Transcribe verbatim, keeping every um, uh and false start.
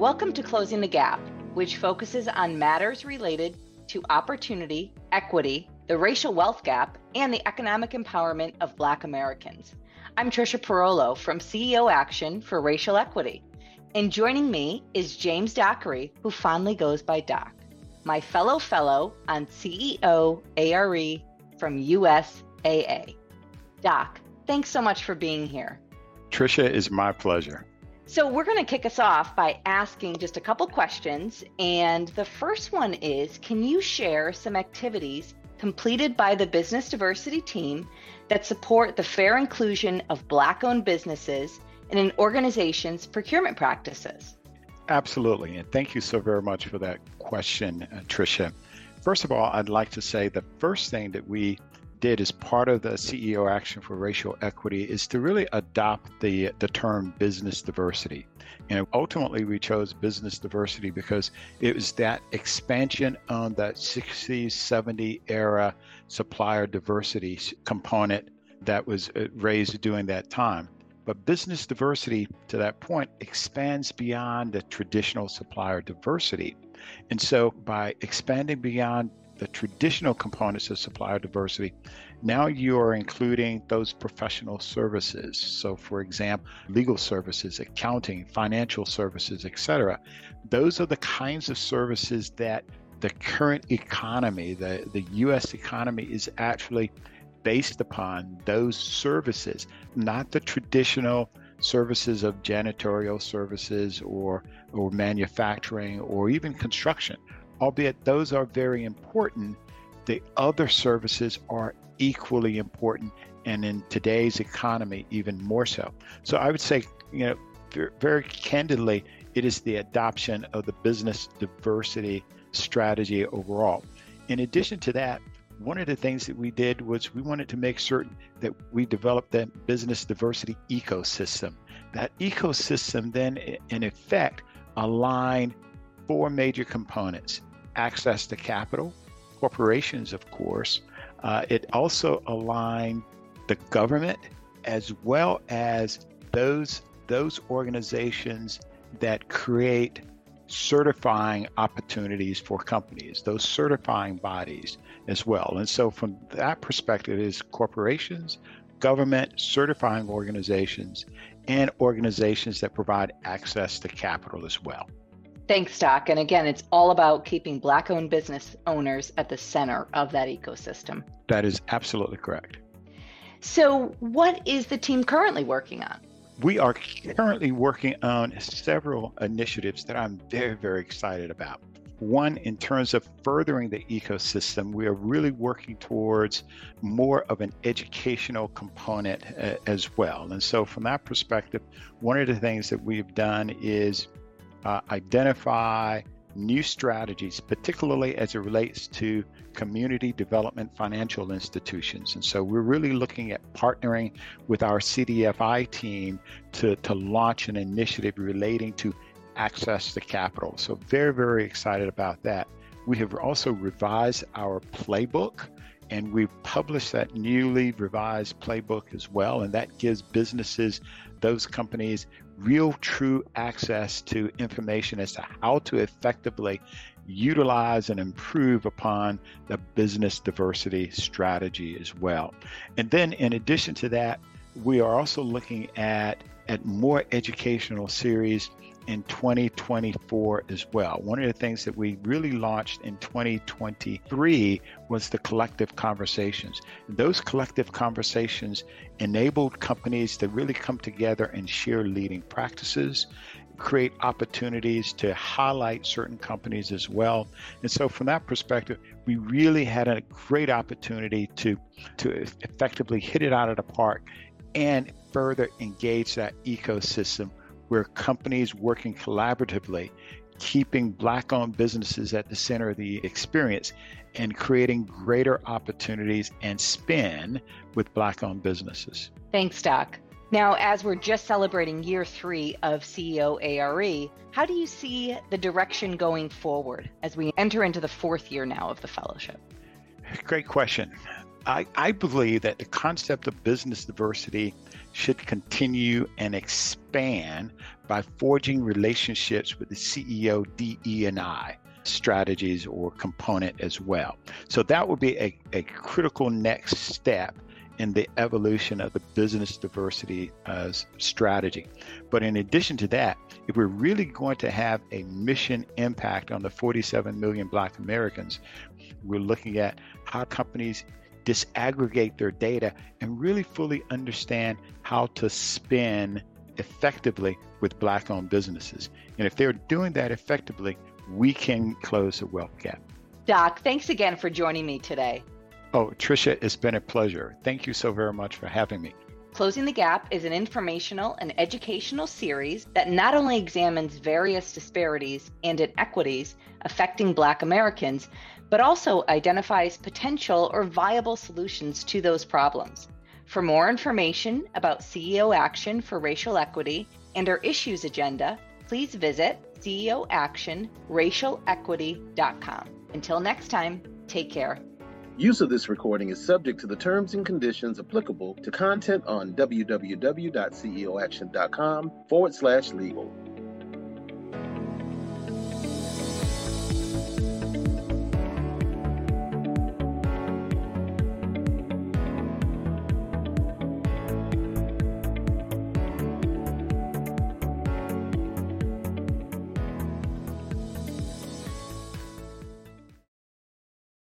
Welcome to Closing the Gap, which focuses on matters related to opportunity, equity, the racial wealth gap, and the economic empowerment of Black Americans. I'm Tricia Parolo from C E O Action for Racial Equity. And joining me is James Dockery, who fondly goes by Doc, my fellow fellow on C E O A R E from U S A A. Doc, thanks so much for being here. Tricia, it's my pleasure. So we're going to kick us off by asking just a couple questions. And the first one is, can you share some activities completed by the business diversity team that support the fair inclusion of Black-owned businesses and an organization's procurement practices? Absolutely. And thank you so very much for that question, uh, Tricia. First of all, I'd like to say the first thing that we did as part of the C E O Action for Racial Equity is to really adopt the, the term business diversity. And ultimately, we chose business diversity because it was that expansion on that sixties, seventies era supplier diversity component that was raised during that time. But business diversity, to that point, expands beyond the traditional supplier diversity. And so by expanding beyond the traditional components of supplier diversity, now you are including those professional services. So for example, legal services, accounting, financial services, et cetera. Those are the kinds of services that the current economy, the, the U S economy is actually based upon those services, not the traditional services of janitorial services or, or manufacturing or even construction. Albeit those are very important, the other services are equally important, and in today's economy, even more so. So I would say, you know, very candidly, it is the adoption of the business diversity strategy overall. In addition to that, one of the things that we did was we wanted to make certain that we developed that business diversity ecosystem. That ecosystem then, in effect, aligned four major components: access to capital, corporations, of course. Uh, it also aligned the government as well as those, those organizations that create certifying opportunities for companies, those certifying bodies as well. And so from that perspective is corporations, government, certifying organizations, and organizations that provide access to capital as well. Thanks, Doc. And again, it's all about keeping Black-owned business owners at the center of that ecosystem. That is absolutely correct. So what is the team currently working on? We are currently working on several initiatives that I'm very, very excited about. One, in terms of furthering the ecosystem, we are really working towards more of an educational component uh, as well. And so from that perspective, one of the things that we've done is Uh, identify new strategies, particularly as it relates to community development financial institutions. And so we're really looking at partnering with our C D F I team to, to launch an initiative relating to access to capital. So very, very excited about that. We have also revised our playbook, and we've published that newly revised playbook as well. And that gives businesses, those companies, real true access to information as to how to effectively utilize and improve upon the business diversity strategy as well. And then in addition to that, we are also looking at, at more educational series in twenty twenty-four as well. One of the things that we really launched in twenty twenty-three was the collective conversations. Those collective conversations enabled companies to really come together and share leading practices, create opportunities to highlight certain companies as well. And so from that perspective, we really had a great opportunity to, to effectively hit it out of the park and further engage that ecosystem where companies working collaboratively, keeping Black-owned businesses at the center of the experience and creating greater opportunities and spin with Black-owned businesses. Thanks, Doc. Now, as we're just celebrating year three of C E O A R E, how do you see the direction going forward as we enter into the fourth year now of the fellowship? Great question. I, I believe that the concept of business diversity should continue and expand by forging relationships with the C E O D E and I strategies or component as well. So that would be a, a critical next step in the evolution of the business diversity uh, strategy. But in addition to that, if we're really going to have a mission impact on the forty-seven million Black Americans, we're looking at how companies disaggregate their data and really fully understand how to spin effectively with Black-owned businesses. And if they're doing that effectively, we can close the wealth gap. Doc, thanks again for joining me today. Oh, Tricia, it's been a pleasure. Thank you so very much for having me. Closing the Gap is an informational and educational series that not only examines various disparities and inequities affecting Black Americans, but also identifies potential or viable solutions to those problems. For more information about C E O Action for Racial Equity and our issues agenda, please visit C E O action racial equity dot com. Until next time, take care. Use of this recording is subject to the terms and conditions applicable to content on www.ceoaction.com forward slash legal.